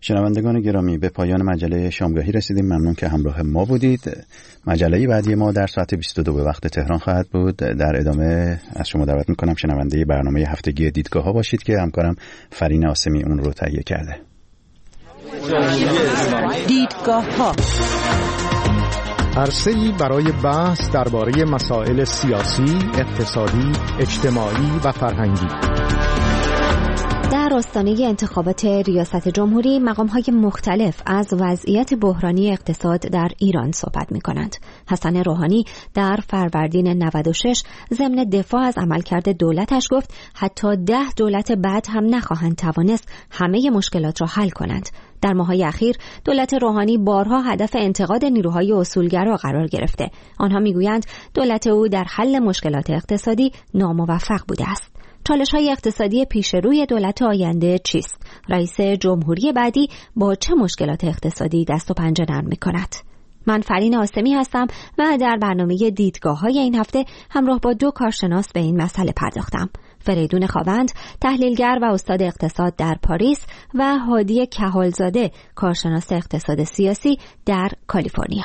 شنوندگان گرامی، به پایان مجله شامگاهی رسیدیم. ممنون که همراه ما بودید. مجله بعدی ما در ساعت 22 به وقت تهران خواهد بود. در ادامه از شما دعوت میکنم شنونده برنامه هفتگی دیدگاه ها باشید که همکارم فرین آسمی اون رو تهیه کرده. دیدگاه ها، عرصه‌ای برای بحث درباره مسائل سیاسی، اقتصادی، اجتماعی و فرهنگی. در آستانه انتخابات ریاست جمهوری مقام‌های مختلف از وضعیت بحرانی اقتصاد در ایران صحبت می‌کنند. حسن روحانی در فروردین 96 ضمن دفاع از عملکرد دولتش گفت حتی 10 دولت بعد هم نخواهند توانست همه مشکلات را حل کنند. در ماه‌های اخیر دولت روحانی بارها هدف انتقاد نیروهای اصولگرا قرار گرفته. آنها می‌گویند دولت او در حل مشکلات اقتصادی ناموفق بوده است. چالش‌های اقتصادی پیش روی دولت آینده چیست؟ رئیس جمهوری بعدی با چه مشکلات اقتصادی دست و پنجه نرم می‌کند؟ من فرین آسمی هستم و در برنامه دیدگاه‌های این هفته همراه با 2 کارشناس به این مسئله پرداختم. فریدون خاوند، تحلیلگر و استاد اقتصاد در پاریس و هادی کهالزاده، کارشناس اقتصاد سیاسی در کالیفرنیا.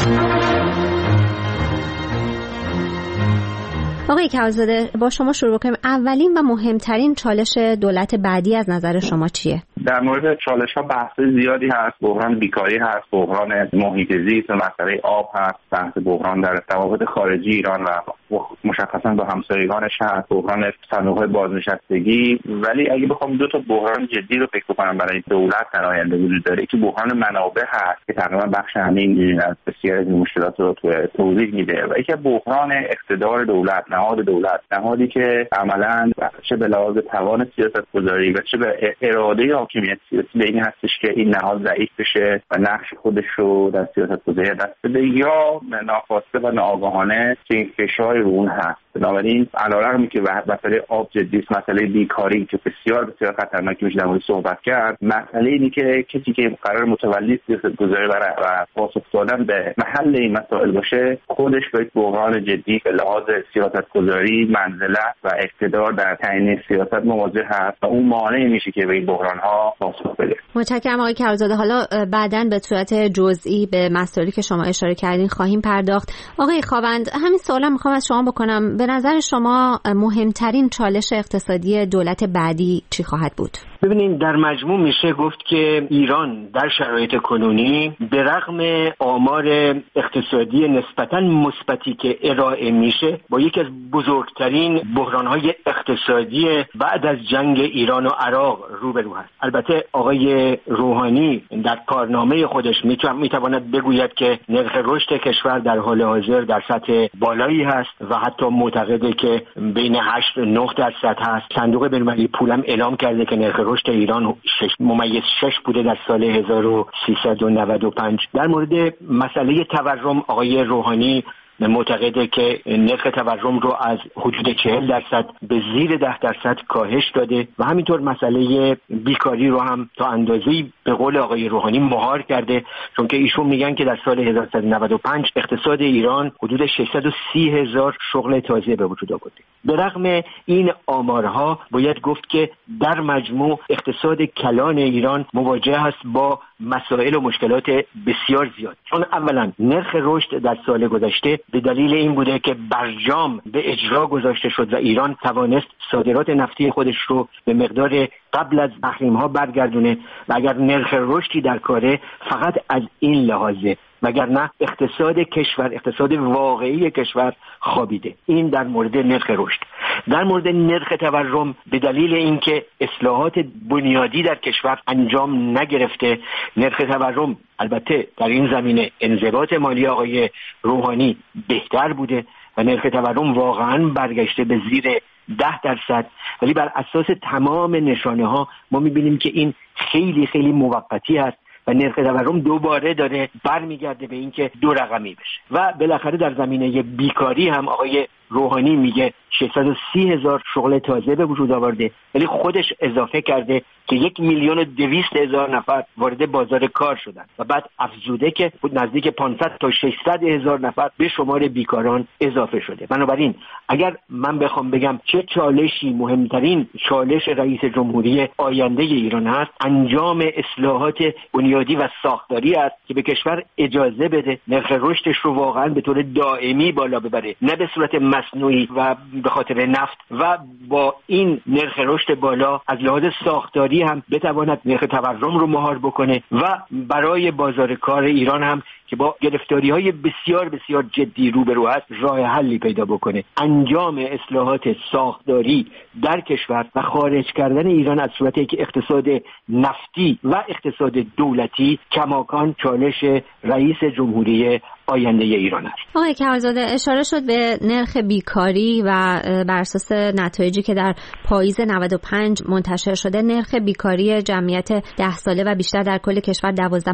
آقای کهالزاده، با شما شروع کنیم. اولین و مهمترین چالش دولت بعدی از نظر شما چیه؟ در مورد چالش‌ها بحث زیادی هست. بحران بیکاری هست، بحران محیط زیست، مسئله آب هست، بحث بحران در روابط خارجی ایران و مشخصاً با همسایگانش هست، بحران صندوق‌های بازنشستگی. ولی اگه بخوام 2 تا بحران جدی رو فکر کنم برای دولت در آینده وجود داره که بحران منابع هست که تقریباً بخش همین از بسیاری از مشکلات رو توضیح میده، و یکی بحران اقتدار دولت، نهاد دولت، نهادی که عملاً چه به لحاظ توان سیاست‌گذاری و چه به اراده حاکمیت سیاسی به این هستش که این نهاد ضعیف بشه و نقش خودش رو در سیاست‌گذاری دست بده، یا ناخواسته و ناآگاهانه که این فشار رو اون هست. بنابراین علیرغم که مسئله آب جدی است، مسئله بیکاری که بسیار بسیار خطرناکه میشه در مورد صحبت کرد، مسئله اینه که کسی که قرار متولی سیاست‌گذاری و پاسخ دادن به محل این مسائل باشه، خودش با یک بحران جدی به لحاظ سیاست‌گذاری، منزلت و اقتدار در تعیین سیاست مواجه هست و اون مانع میشه که به این بحران‌ها پاسخ بده. متشکرم آقای کهالزاده. حالا بعداً به صورت جزئی به مسائلی که شما اشاره کردین خواهیم پرداخت. آقای خاوند، همین سوالا میخوام از شما بکنم. به نظر شما مهمترین چالش اقتصادی دولت بعدی چی خواهد بود؟ ببینید، در مجموع میشه گفت که ایران در شرایط کنونی به رغم آمار اقتصادی نسبتاً مثبتی که ارائه میشه با یکی از بزرگترین بحران‌های اقتصادی بعد از جنگ ایران و عراق روبرو هست. البته آقای روحانی در کارنامه خودش میتواند بگوید که نرخ رشد کشور در حال حاضر در سطح بالایی هست و حتی معتقده که بین 8-9% هست. صندوق بین‌المللی پول هم اعلام کرده که نرخ رشد ایران 6.6 بوده در سال 1395. در مورد مسئله تورم آقای روحانی معتقده که نرخ تورم رو از حدود 40% به زیر 10% کاهش داده و همینطور مسئله بیکاری رو هم تا اندازه‌ای به قول آقای روحانی مهار کرده، چون که ایشون میگن که در سال 1395 اقتصاد ایران حدود 630,000 شغل تازه به وجود آورده. به رغم این آمارها باید گفت که در مجموع اقتصاد کلان ایران مواجه است با مسائل و مشکلات بسیار زیاد. چون اولا نرخ رشد در سال گذشته به دلیل این بوده که برجام به اجرا گذاشته شد و ایران توانست صادرات نفتی خودش رو به مقدار قبل از تحریم‌ها برگردونه و اگر نرخ رشدی در کاره فقط از این لحاظه، وگرنه اقتصاد کشور، اقتصاد واقعی کشور خوابیده. این در مورد نرخ رشد. در مورد نرخ تورم به دلیل اینکه اصلاحات بنیادی در کشور انجام نگرفته، نرخ تورم البته در این زمینه انضباط مالی آقای روحانی بهتر بوده و نرخ تورم واقعا برگشته به زیر 10%، ولی بر اساس تمام نشانه ها ما میبینیم که این خیلی خیلی موقتی است و نرخ تورم دوباره داره برمیگرده به اینکه 2 رقمی بشه. و بالاخره در زمینه بیکاری هم آقای روحانی میگه 630,000 شغل تازه به وجود آورده، ولی خودش اضافه کرده که 1,200,000 نفر وارد بازار کار شدن و بعد افزوده که نزدیک 500 تا 600,000 نفر به شمار بیکاران اضافه شده. بنابراین اگر من بخوام بگم چه چالشی مهمترین چالش رئیس جمهوری آینده ایران است، انجام اصلاحات بنیادی و ساختاری است که به کشور اجازه بده نرخ رشدش رو واقعا به طور دائمی بالا ببره، نه به صورت مصنوعی و به خاطر نفت، و با این نرخ رشد بالا از لحاظ ساختاری هم بتواند نرخ تورم رو مهار بکنه و برای بازار کار ایران هم که با گرفتاری‌های بسیار بسیار جدی روبرو است راه حلی پیدا بکنه. انجام اصلاحات ساختاری در کشور و خارج کردن ایران از صورتی که اقتصاد نفتی و اقتصاد دولتی کماکان چالش رئیس جمهوری آینده ایران است. آقای کمالزاده، اشاره شد به نرخ بیکاری و بر اساس نتایجی که در پاییز 95 منتشر شده نرخ بیکاری جمعیت 10 ساله و بیشتر در کل کشور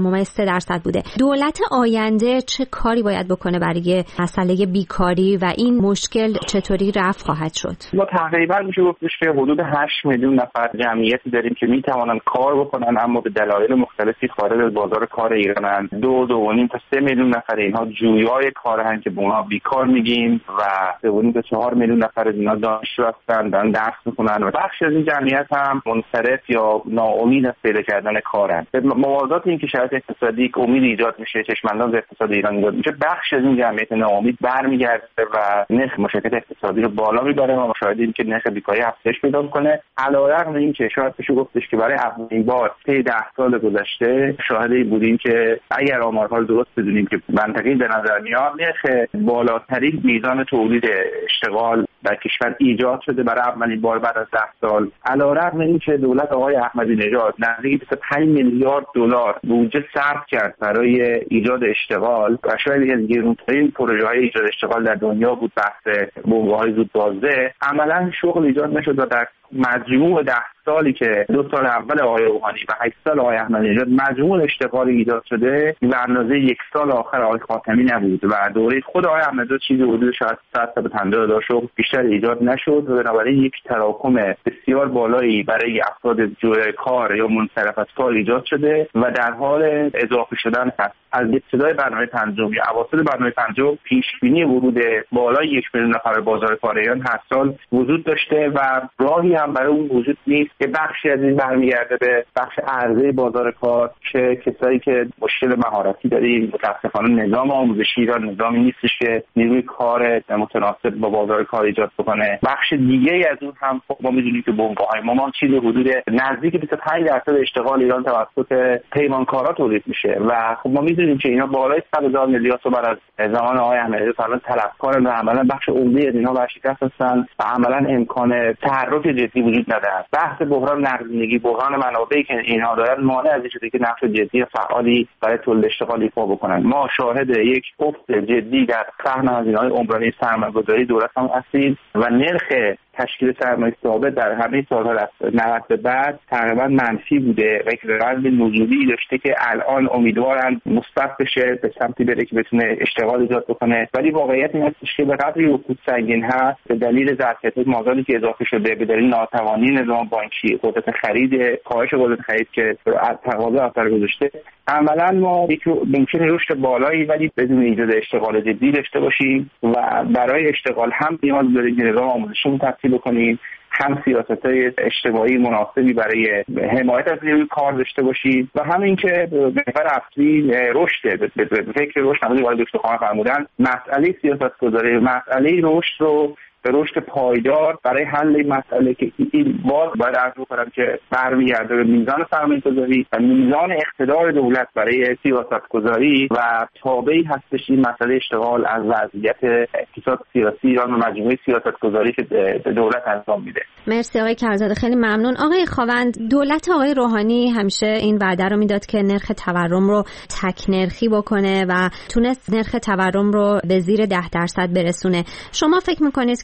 12.3% بوده. دولت آینده چه کاری باید بکنه برای مسئله بیکاری و این مشکل چطوری رفع خواهد شد؟ ما تقریبا میشه گفتش که حدود 8 میلیون نفر جمعیتی داریم که میتوانن کار بکنن اما به دلایل مختلفی خارج از بازار کار ایرانن. 2.5 تا 3 میلیون نفر اینها جویای کارن که به اونها بیکار میگیم و 3.5 تا 4 میلیون نفر از اینا دانشجو هستن، دارن درس میخونن و بخشی از این جمعیت هم منصرف یا ناامید از پیدا کردن کارن. به موازات این که شرایط اقتصادی که امید ایجاد میشه، چشمانداز اقتصاد ایران ایجاد میشه، بخش از این جمعیت ناامید برمیگرده و نرخ مشارکت اقتصادی رو بالا میبره و مشاهدیم که نرخ بیکاری افزایش پیدا میکنه. علیرغم این که شاید بشه گفتش که برای اولین بار طی 10 سال گذشته شاهد بودیم که اگر آمارها رو درست بدونیم که منطقی به نظر میاد نرخ بالاترین میزان تولید اشتغال در کشور ایجاد شده برای اولین بار بعد از 10 سال. علیرغم این که دولت آقای احمدی نژاد نزدیک 25 میلیارد دلار بودجه صرف کرد برای ایجاد اشتغال و شاید یکی از گرونترین پروژه‌های ایجاد اشتغال در دنیا بود بحث بمب‌های زودبازده، عملاً شغل ایجاد نشد و در مجموع 10 سالی که 2 سال اول آقای روحانی و 8 سال آقای احمدی نژاد مجموع اشتغال ایجاد شده به اندازه 1 سال آخر آقای خاتمی نبود و دوره خود آقای احمدی نژاد چیزی حدود شاید 150,000 شغل بیشتر ایجاد نشد و بنابراین یک تراکم بسیار بالایی برای افراد جویای کار یا منصرف از کار ایجاد شده و در حال اضافه شدن هست. از ابتدای برنامه پنجم یا اواسط برنامه پنجم پیش بینی ورود بالای 1 میلیون نفر بازار کار ایران هر سال وجود داشته و راهی هم برای اون وجود نیست که بخشی از این برمیگرده به بخش عرضه بازار کار که کسایی که مشکل مهارتی داریم. متاسفانه نظام آموزشی ایران نظامی نیستش که نیروی کار متناسب با بازار کار ایجاد بکنه. بخش دیگه از اون هم ما می‌دونیم که بنگاه‌های ما چیزی حدود نزدیک 25% اشتغال ایران توسط پیمانکارا تولید میشه و خب ما می‌دونیم که اینا بالای 100,000 میلیارد تومان از زمان آقای احمدی تا الان طلبکارن و عملاً بخش عمده از اینها ورشکست هستن و عملاً امکان تحرک جدی وجود نداره. بحث بحران نقدینگی، بحران منابعی که اینها دارن مانع از این شده که نقش جدی فعالی برای تولید اشتغال ایفا بکنن. ما شاهد یک افت جدی در سهم هزینه‌های عمرانی سرمایه‌گذاری دولت هم هستیم و نرخ تشکیل سرمایه ثابت در همه سال‌ها از 90 به بعد تقریبا منفی بوده و یک روند نزولی داشته که الان امیدوارن مثبت بشه، به سمتی بره که بتونه اشتغال ایجاد بکنه. ولی واقعیت این است که به قدری رکود سنگین هست به دلیل ظرفیت مازادی که اضافه شده، به دلیل ناتوانی نظام بانکی، قدرت خرید، کاهش قدرت خرید که از تقاضا اثر گذاشته، عملاً ما ممکنه رشد بالایی ولی بدون ایجاد اشتغال جدی داشته باشیم و برای اشتغال هم نیاز داریم که نظام آموزشی تبدیل بکنیم، هم سیاست‌های اجتماعی مناسبی برای حمایت از نیروی کار داشته باشیم و همین که محور اصلی رشد به فکر رشد نمودی وارد دکتر خان فرمودن، مسئله سیاست‌گذاری، مسئله رشد رو به رشد پایدار برای حل مسئله که این باید عرض بکنم که برمیگرده به میزان سرمایه‌گذاری و میزان اقتدار دولت برای سیاست‌گذاری و تابعی هستش این مسئله اشتغال از وضعیت اقتصاد سیاسی ایران و مجموعه سیاست‌گذاری که دولت انجام میده. مرسی آقای کمالزاده، خیلی ممنون. آقای خاوند، دولت آقای روحانی همیشه این وعده رو میداد که نرخ تورم رو تک نرخی بکنه و تونست نرخ تورم رو به زیر 10% برسونه. شما فکر می‌کنید که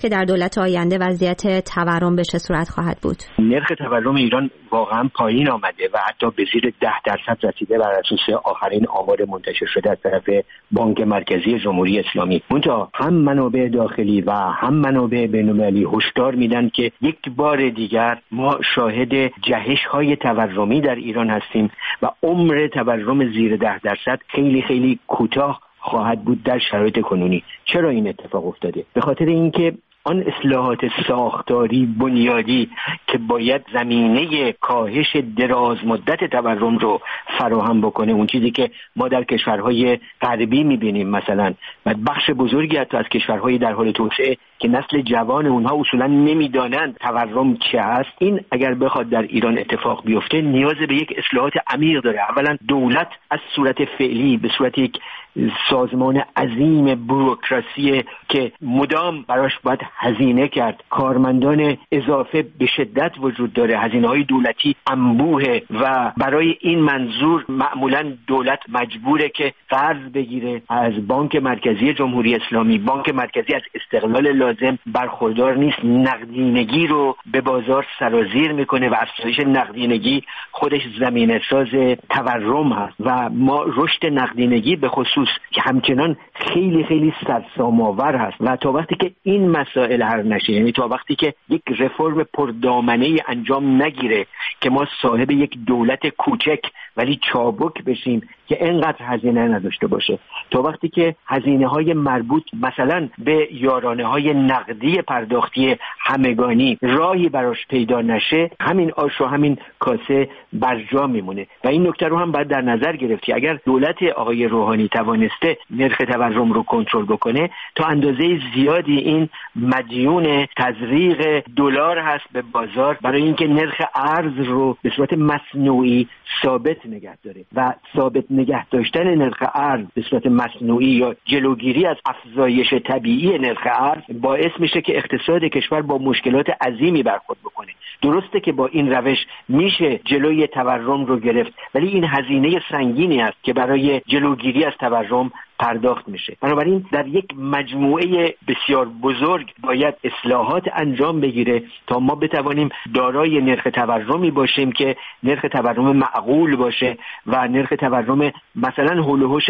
که در دولت آینده وضعیت تورم به چه صورت خواهد بود؟ نرخ تورم ایران واقعا پایین آمده و حتی به زیر 10% رسیده بر اساس آخرین آمار منتشر شده از طرف بانک مرکزی جمهوری اسلامی. منتها هم منابع داخلی و هم منابع بین‌المللی هشدار میدن که یک بار دیگر ما شاهد جهش‌های تورمی در ایران هستیم و عمر تورم زیر 10% خیلی خیلی کوتاه خواهد بود در شرایط کنونی. چرا این اتفاق افتاده؟ به خاطر اینکه آن اصلاحات ساختاری بنیادی که باید زمینه کاهش دراز مدت تورم رو فراهم بکنه، اون چیزی که ما در کشورهای غربی میبینیم مثلا و بخش بزرگی حتی از کشورهای در حال توسعه که نسل جوان اونها اصولا نمیدانند تورم چه هست، این اگر بخواد در ایران اتفاق بیفته نیاز به یک اصلاحات عمیق داره. اولا دولت از صورت فعلی به صورت یک سازمان عظیم بوروکراسی که مدام براش باید هزینه کرد، کارمندان اضافه به شدت وجود داره، هزینه‌های دولتی انبوه و برای این منظور معمولا دولت مجبوره که قرض بگیره از بانک مرکزی جمهوری اسلامی. بانک مرکزی از استقلال لازم برخوردار نیست، نقدینگی رو به بازار سرازیر میکنه و افزایش نقدینگی خودش زمینه ساز تورم هست و ما رشد نقدینگی به خصوص که همچنان خیلی خیلی سرسام‌آور هست و تا وقتی که این مسائل حل نشه، یعنی تا وقتی که یک رفرم پردامنه انجام نگیره که ما صاحب یک دولت کوچک ولی چابک بشیم که اینقدر هزینه نداشته باشه، تا وقتی که هزینه‌های مربوط مثلا به یارانه‌های نقدی پرداختی همگانی راهی براش پیدا نشه، همین آش و همین کاسه برجا میمونه و این نکته رو هم باید در نظر گرفتی. اگر دولت آقای روحانی توانسته نرخ تورم رو کنترل بکنه، تا اندازه زیادی این مدیون تزریق دلار هست به بازار برای اینکه نرخ ارز رو به صورت مصنوعی ثابت نگه داره و ثابت نگه داشتن نرخ ارز به صورت مصنوعی یا جلوگیری از افزایش طبیعی نرخ ارز باعث میشه که اقتصاد کشور با مشکلات عظیمی برخورد بکنه. درسته که با این روش میشه جلوی تورم رو گرفت، ولی این هزینه سنگینی است که برای جلوگیری از تورم پرداخت میشه. بنابراین در یک مجموعه بسیار بزرگ باید اصلاحات انجام بگیره تا ما بتوانیم دارای نرخ تورمی باشیم که نرخ تورم معقول باشه و نرخ تورم مثلا هول و هوش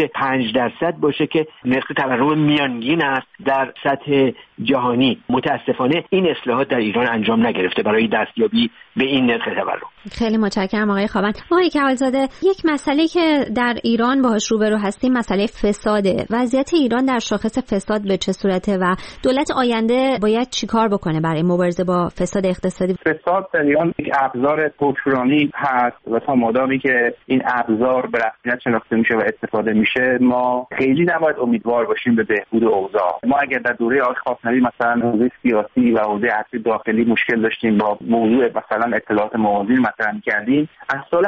5% باشه که نرخ تورم میانگین است در سطح جهانی. متاسفانه این اصلاحات در ایران انجام نگرفته برای دستیابی به این نرخ تورم. خیلی متشکرم آقای خاوند. آقای کمالزاده، یک مسئله که در ایران باهاش روبرو هستیم مسئله فساده. وضعیت ایران در شاخص فساد به چه صورته و دولت آینده باید چیکار بکنه برای مبارزه با فساد اقتصادی؟ فساد در ایران یک ابزار حکمرانی هست و تا مادامی که این ابزار به رسمیت شناخته میشه و استفاده میشه، ما خیلی نباید امیدوار باشیم به بهبود اوضاع. ما اگر در دوره آقای خاتمی مثلا حوزه سیاسی و حوزه اصلی داخلی مشکل داشتیم با موضوع مثلا اطلاعات موازی مطرح کردیم، از سال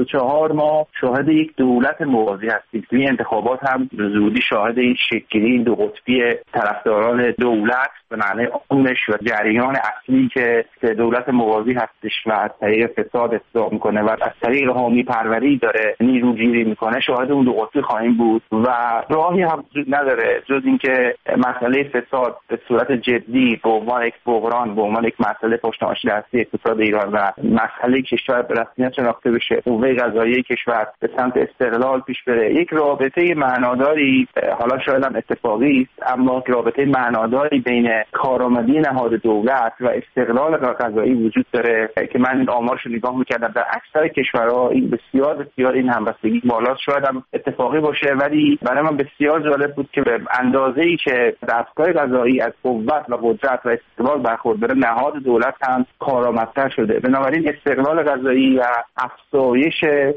84 ما شاهد یک دولت موازی هستیم. توی انتخابات هم زودی شاهد این شکلی دو قطبی طرفداران دولت به معنی آموزش و جریان اصلی که دولت موازی هستش و از طریق فساد استفاده میکنه و از طریق حامی پروری داره نیروگیری میکنه، شاهد اون دو قطبی خواهیم بود و راهی هم وجود نداره جز اینکه مسئله فساد به صورت جدی به عنوان یک بحران، به عنوان یک مسئله پشت‌نشین اصلی اقتصاد ایران و مسئله کشور به رسمیت شناخته بشه، قوه قضاییه کشور به سمت استقلال پیش بره. یک رابطه معناداری، حالا شاید هم اتفاقی است، اما رابطه معناداری بین کارآمدی نهاد دولت و استقلال قضایی وجود داره که من این آمارش رو نگاه می‌کردم در اکثر کشورها این بسیار این همبستگی بالا. شاید هم اتفاقی باشه ولی برای من بسیار جالب بود که به اندازه‌ای که دستگاه قضایی از قوت و قدرت و استقلال برخورداره، نهاد دولت هم کارآمدتر شده. بنابراین استقلال قضایی و افزایش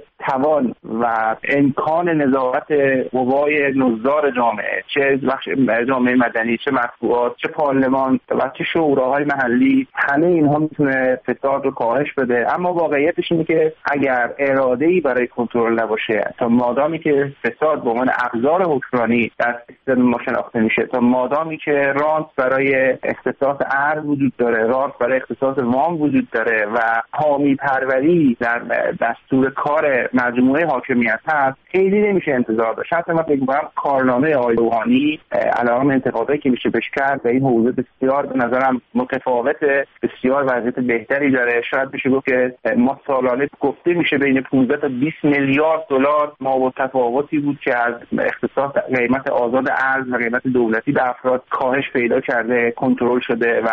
توان و امکان نظارت قوای نظار جامعه، چه بخش جامعه مدنی، چه مطبوعات، چه پارلمان و چه شوراهای محلی، همه اینها میتونه فساد رو کاهش بده. اما واقعیتش اینه که اگر اراده‌ای برای کنترل نباشه، تا مادامی که فساد به عنوان ابزار حکمرانی در سیستم ما شناخته میشه، تا مادامی که رانت برای اختصاص ارز وجود داره، رانت برای اختصاص وام وجود داره و حامی پروری در دستور کار مجموعه حاکمیت هست، خیلی نمیشه انتظار داشت. حتی من فکر می‌کنم کارنامه آقای روحانی علیرغم انتقادایی که میشه بهش کرد و این حوزه بسیار به نظرم متفاوته، بسیار وضعیت بهتری داره. شاید بشه گفت که ما سالانه گفته میشه بین 15 تا 20 میلیارد دلار ما با تفاوتی بود که از اقتصاد قیمت آزاد ارز و قیمت دولتی به افراد کاهش پیدا کرده، کنترل شده و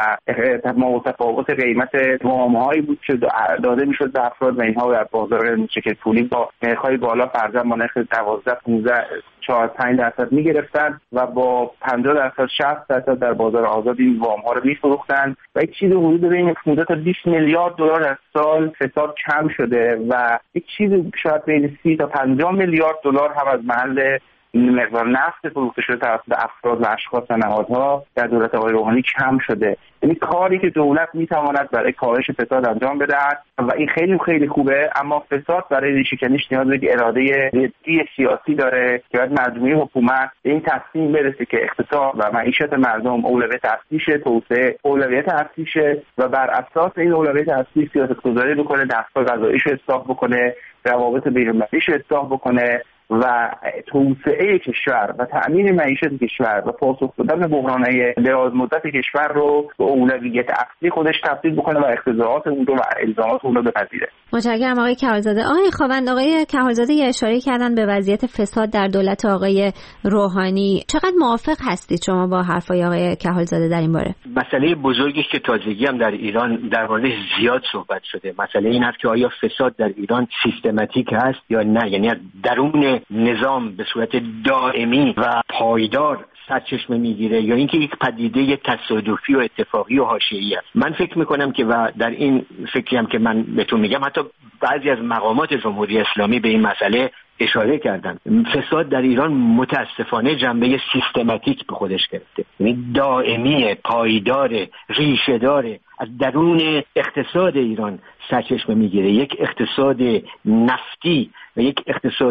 ما با تفاوت قیمت وام‌هایی بود که داده میشد به افراد و اینها در بازار مشکل پولی با نرخ‌های بالا فرضاً با نرخ 12 15 4-5% میگرفتن و با 50% 60% در بازار آزاد این وام ها رو میفروختن و یک چیز حدود بین 15 تا 20 میلیارد دلار در سال فساد کم شده و یک چیز شاید بین 30 تا 50 میلیارد دلار هم از محل مقدار نفت فروخته شده توسط افراد و اشخاص و نهادها در دولت آقای روحانی کم شده. یعنی کاری که دولت میتواند برای کاهش فساد انجام بدهد و این خیلی خیلی خوبه، اما فساد برای ریشه‌کنیش نیاز به اراده جدی سیاسی داره که باید مجموعه حکومت به این تصمیم برسه که اقتصاد و معیشت مردم اولویت اصلیشه، توسعه اولویت اصلیشه و بر اساس این اولویت اصلی سیاست‌گذاری بکنه، دستگاه قضاییش رو اصلاح بکنه، روابط بین‌المللیش رو اصلاح بکنه و توسعه کشور و تأمین معیشت کشور و پاسخ دادن به بحران‌های دراز مدت کشور رو به اولویت اصلی خودش تبدیل بکنه و اقتضاعات اون رو و الزامات اون رو بپذیره. متشکرم آقای کحالزاده. آقای خاوند، آقای کحالزاده یه اشاره کردن به وضعیت فساد در دولت آقای روحانی. چقدر موافق هستید شما با حرفای آقای کحالزاده در این باره؟ مسئله بزرگی که تازگی هم در ایران در موردش زیاد صحبت شده، مسئله این است که آیا فساد در ایران سیستماتیک هست یا نه، یعنی درون نظام به صورت دائمی و پایدار سرچشمه میگیره یا اینکه یک پدیده تصادفی و اتفاقی و حاشیه‌ای است. من فکر میکنم که و در این فکری هم که من بهتون میگم حتی بعضی از مقامات جمهوری اسلامی به این مسئله اشاره کردن. فساد در ایران متاسفانه جنبه سیستماتیک به خودش گرفته، یعنی دائمی، پایدار، ریشه‌دار، از درون اقتصاد ایران سرچشمه میگیره. یک اقتصاد نفتی و یک اقتصاد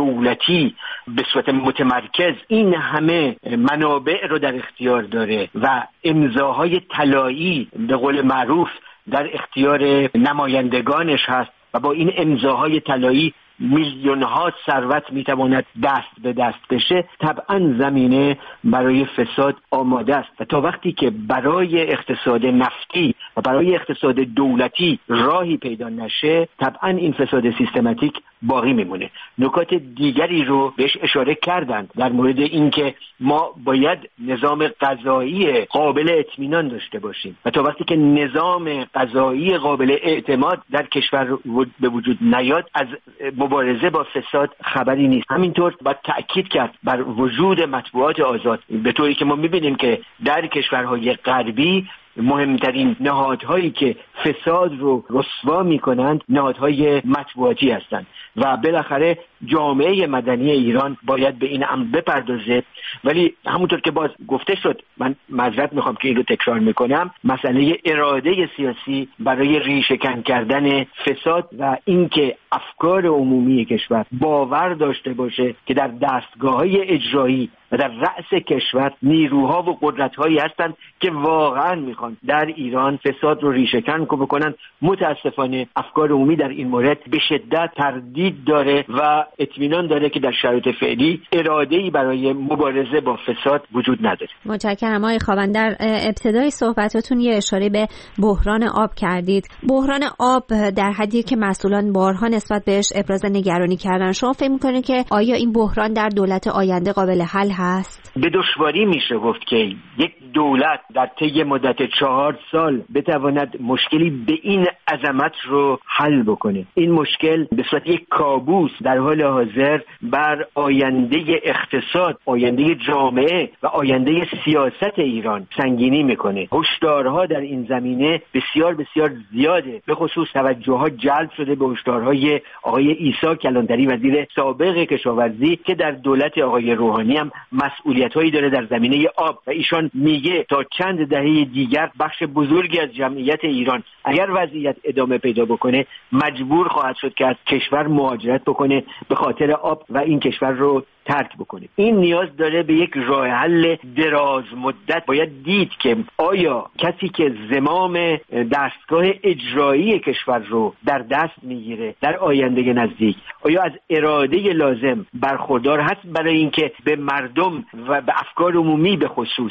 دولتی به صورت متمرکز این همه منابع رو در اختیار داره و امضاهای طلایی به قول معروف در اختیار نمایندگانش هست و با این امضاهای طلایی میلیون‌ها ثروت میتواند دست به دست بشه. طبعا زمینه برای فساد آماده است و تا وقتی که برای اقتصاد نفتی و برای اقتصاد دولتی راهی پیدا نشه طبعا این فساد سیستماتیک باقی میمونه. نکات دیگری رو بهش اشاره کردند در مورد اینکه ما باید نظام قضایی قابل اطمینان داشته باشیم و تا وقتی که نظام قضایی قابل اعتماد در کشور به وجود نیاد از مبارزه با فساد خبری نیست. همینطور باید تأکید کرد بر وجود مطبوعات آزاد، به طوری که ما میبینیم که در کشورهای غربی مهمترین نهادهایی که فساد رو رسوا میکنند نهادهای مطبوعاتی هستند و بالاخره جامعه مدنی ایران باید به این امر بپردازه. ولی همونطور که باز گفته شد، من معذرت میخوام که این رو تکرار میکنم، مسئله اراده سیاسی برای ریشه‌کن کردن فساد و اینکه افکار عمومی کشور باور داشته باشه که در دستگاه‌های اجرایی و در رأس کشور نیروها و قدرت‌هایی هستند که واقعاً میخوان در ایران فساد رو ریشه‌کن بکنن. متاسفانه افکار عمومی در این مورد به شدت تردید داره و اطمینان داره که در شرایط فعلی اراده‌ای برای مبارزه با فساد وجود نداره. متشکرم آقای خاوند. در ابتدای صحبتاتون یه اشاره به بحران آب کردید. بحران آب در حدی که مسئولان بارها نسبت بهش ابراز نگرانی کردن. شما فکر می‌کنید که آیا این بحران در دولت آینده قابل حل هست؟ به دشواری میشه گفت که یک دولت در طی مدت 4 سال بتواند مشکلی به این عظمت رو حل بکنه. این مشکل به صورت یک کابوس در حال حاضر بر آینده اقتصاد، آینده جامعه و آینده سیاست ایران سنگینی میکنه. هشدارها در این زمینه بسیار بسیار زیاده. به خصوص توجهها جلب شده به هشدارهای آقای عیسی کلانتری وزیر سابق کشاورزی که در دولت آقای روحانی هم مسئولیت‌هایی داره در زمینه آب و ایشان میگه تا چند دهه دیگر بخش بزرگی از جمعیت ایران اگر وضعیت ادامه پیدا بکنه مجبور خواهد شد که از کشور مهاجرت بکنه به خاطر آب و این کشور رو ترک بکنه. این نیاز داره به یک راه حل دراز مدت. باید دید که آیا کسی که زمام دستگاه اجرایی کشور رو در دست میگیره در آینده نزدیک آیا از اراده لازم برخوردار هست برای اینکه به مردم و به افکار عمومی به خصوص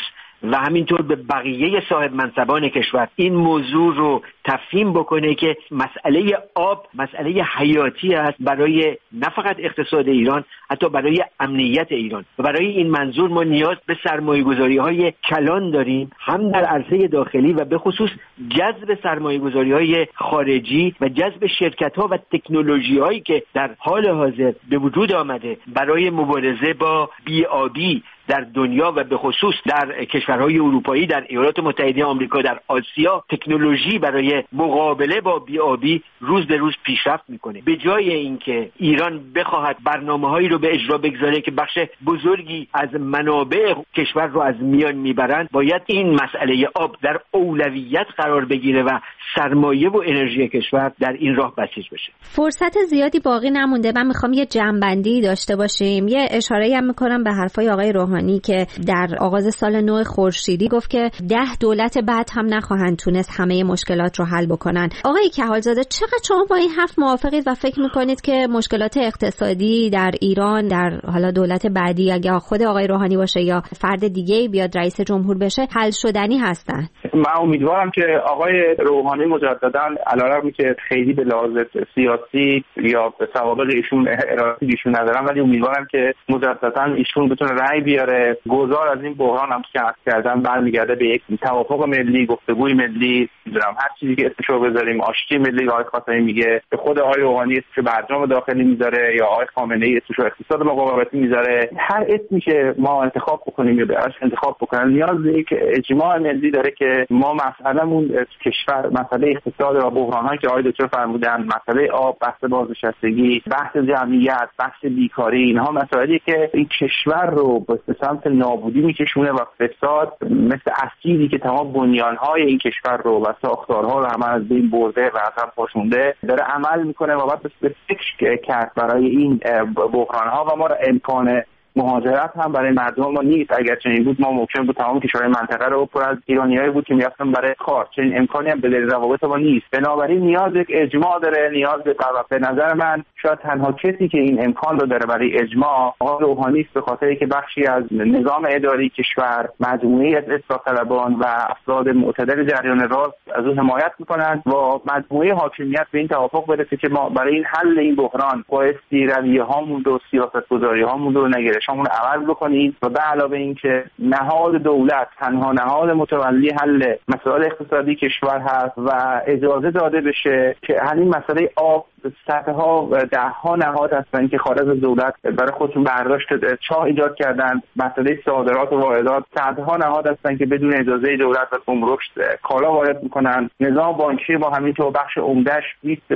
و همینطور به بقیه صاحب منصبان کشور این موضوع رو تفهیم بکنه که مسئله آب مسئله حیاتی است برای نه فقط اقتصاد ایران، حتی برای امنیت ایران. و برای این منظور ما نیاز به سرمایه‌گذاری‌های کلان داریم، هم در عرصه داخلی و به خصوص جذب سرمایه‌گذاری‌های خارجی و جذب شرکت‌ها و تکنولوژی‌هایی که در حال حاضر به وجود آمده برای مبارزه با بی‌آبی در دنیا و به خصوص در کشورهای اروپایی، در ایالات متحده آمریکا، در آسیا. تکنولوژی برای مقابله با بی‌آبی روز به روز پیشرفت میکنه. به جای اینکه ایران بخواهد برنامه‌هایی رو به اجرا بگذاره که بخش بزرگی از منابع کشور رو از میان میبرند، باید این مسئله آب در اولویت قرار بگیره و سرمایه و انرژی کشور در این راه بسیج بشه. فرصت زیادی باقی نمونده. من میخوام یه جمع‌بندی داشته باشیم. یه اشاره‌ای هم میکنم به حرفای آقای روحانی که در آغاز سال نو خورشیدی گفت که 10 دولت بعد هم نخواهند تونست همه مشکلات رو حل بکنن. آقای کهالزاده، چقدر شما با این حرف موافقید و فکر میکنید که مشکلات اقتصادی در ایران در حالا دولت بعدی، اگه خود آقای روحانی باشه یا فرد دیگه‌ای بیاد رئیس جمهور بشه، حل شدنی هستن؟ من امیدوارم که آقای روحانی مجددا علیرغم که خیلی به لحاظ سیاسی یا به سوابق ایشون ارائه ایشون ندارم، ولی امیدوارم که مجددا ایشون بتونه رأی بیاره. گذار از این بحران هم که عرض کردم برمیگرده به یک توافق ملی، گفتگوی ملی، می‌دونم هر چیزی که اسمشو بذاریم، آشتی ملی. آقای خاتمی میگه به خود آقای روحانی اسمشو برجام داخلی میذاره، یا آقای خامنه‌ای اسمشو اقتصاد مقاومتی میذاره. هر اسمی که ما انتخاب بکنیم یا براش انتخاب بکنن، نیاز به یک اجماع ملی داره که ما مسئله‌مون کشور، مسئله اقتصاد و بحران‌هایی که آقای دکتر فرمودن، مسئله آب، بحث بازنشستگی، بحث جمعیت، بحث بیکاری، اینها مسائلی که این کشور رو به سمت نابودی میکشونه و فساد مثل اسیدی که تمام بنیان‌های این کشور رو و ساختارها رو هم از بین برده و اصلا پاشونده داره عمل میکنه و باید به فکر کرد برای این بحران‌ها. و ما را امکان مهاجرت هم برای مردم ما نیست. اگر چنین بود ما ممکن بود تمام کشورهای منطقه رو پر از ایرانیایی بود که میرفتن برای کار. چنین امکانی هم به روابط ما نیست. بنابراین نیاز یک اجماع داره، نیاز به نظر من شاید تنها کسی که این امکان رو داره برای اجماع آقای روحانی است، به خاطری که بخشی از نظام اداری کشور، مجموعه‌ای از اصلاح طلبان و افراد معتدل جریان راست از اون حمایت میکنند و مجموعه حاکمیت به این توافق برسه که ما برای این حل این بحران بایستی رویه‌هامون رو، سیاست‌گذاری‌هامون رو نگرشامون عوض بکنیم و به علاوه این که نهاد دولت تنها نهاد متولی حل مسائل اقتصادی کشور هست و اجازه داده بشه که همین مسئله آب صدها و دهها نهاد هستن که خارج از دولت برای خودشون برداشت چاه ایجاد کردن. مسئله صادرات و واردات، صدها نهاد هستن که بدون اجازه دولت و گمرک کالا وارد میکنن. نظام بانکی با همینطور بخش عمده‌اش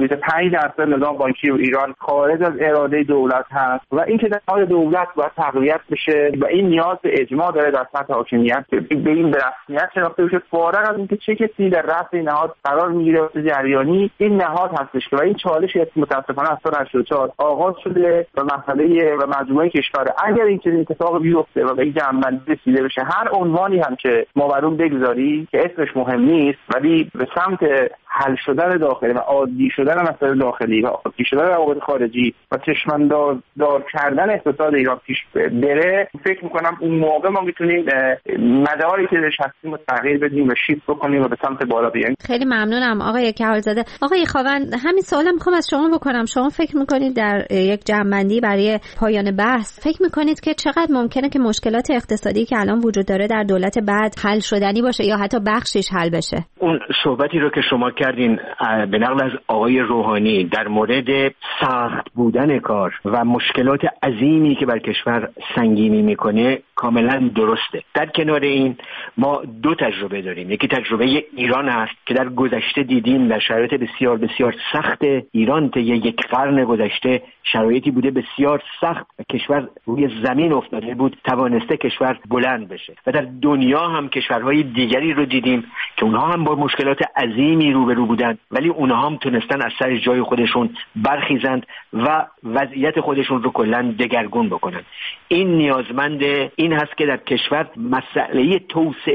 25% نظام بانکی ایران خارج از اراده دولت هست و این که نهاد دولت باید تقویت بشه و این نیاز به اجماع داره در سطح حاکمیت به این به رسمیت شناخته بشه. فارغ از اینکه چه کسی در رأس این نهاد قرار میگیره واسه جریانی، این نهاد هستش که و این چالش متاسفانه از سال 84 آغاز شده و مسئله و مجموعه کشور اگر این چنین اتفاق بیفته و به این جنبندی رسیده بشه، هر عنوانی هم که ما بر اون بگذاری که اسمش مهم نیست، ولی به سمت حل شدن داخلی و عادی شدن مسائل داخلی و عادی شدن روابط خارجی و چشمانداز کردن اقتصاد ایران پیش بره، فکر میکنم اون موقع ما میتونیم مداری که درش هستیم رو تغییر بدیم و شیفت بکنیم و به سمت بالا بیایم. خیلی ممنونم آقای کهالزاده. آقای خاوند، همین سوالم میخوام از شما بکنم. شما فکر میکنید در یک جمع‌بندی برای پایان بحث فکر میکنید که چقدر ممکنه که مشکلات اقتصادی که الان وجود داره در دولت بعد حل شدنی باشه یا حتی بخشش حل بشه؟ اون صحبتی رو که شما کردین به نقل از آقای روحانی در مورد سخت بودن کار و مشکلات عظیمی که بر کشور سنگینی میکنه کاملا درسته. در کنار این ما دو تجربه داریم. یکی تجربه ایران هست که در گذشته دیدیم در شرایط بسیار بسیار سخت ایران طی یک قرن گذشته شرایطی بوده بسیار سخت و کشور روی زمین افتاده بود، توانسته کشور بلند بشه. و در دنیا هم کشورهای دیگری رو دیدیم که اونها هم با مشکلات عظیمی روبرو بودند، ولی اونها هم تونستن از سر جای خودشون برخیزند و وضعیت خودشون رو کلاً دگرگون بکنن. این نیازمند این هست که در کشور مسئله توسعه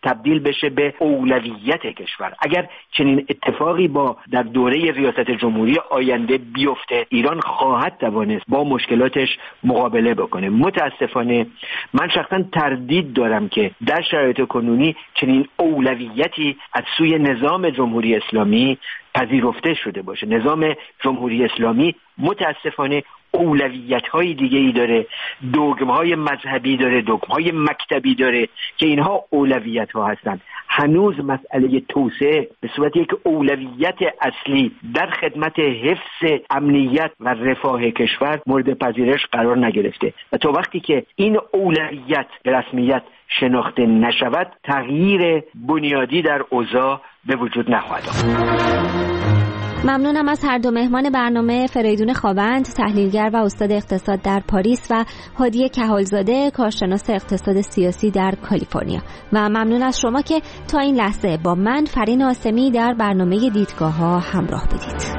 تبدیل بشه به اولویت کشور. اگر چنین اتفاقی در دوره ریاست جمهوری آینده بیفته، ایران خواهد توانست با مشکلاتش مقابله بکنه. متاسفانه من شخصا تردید دارم که در شرایط کنونی چنین اولویتی از سوی نظام جمهوری اسلامی پذیرفته شده باشه. نظام جمهوری اسلامی متاسفانه اولویت‌های دیگه‌ای داره، دوگم‌های مذهبی داره، دوگم‌های مکتبی داره که اینها اولویت‌ها هستند. هنوز مسئله توسعه به صورت یک اولویت اصلی در خدمت حفظ امنیت و رفاه کشور مورد پذیرش قرار نگرفته و تا وقتی که این اولویت به رسمیت شناخته نشود، تغییر بنیادی در اوضاع به وجود نخواهد آمد. ممنونم از هر دو مهمان برنامه، فریدون خاوند، تحلیلگر و استاد اقتصاد در پاریس و هادی کهالزاده، کارشناس اقتصاد سیاسی در کالیفرنیا. و ممنون از شما که تا این لحظه با من فرین آسمی در برنامه دیدگاه‌ها همراه بودید.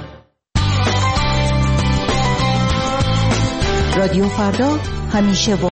رادیو فردا همیشه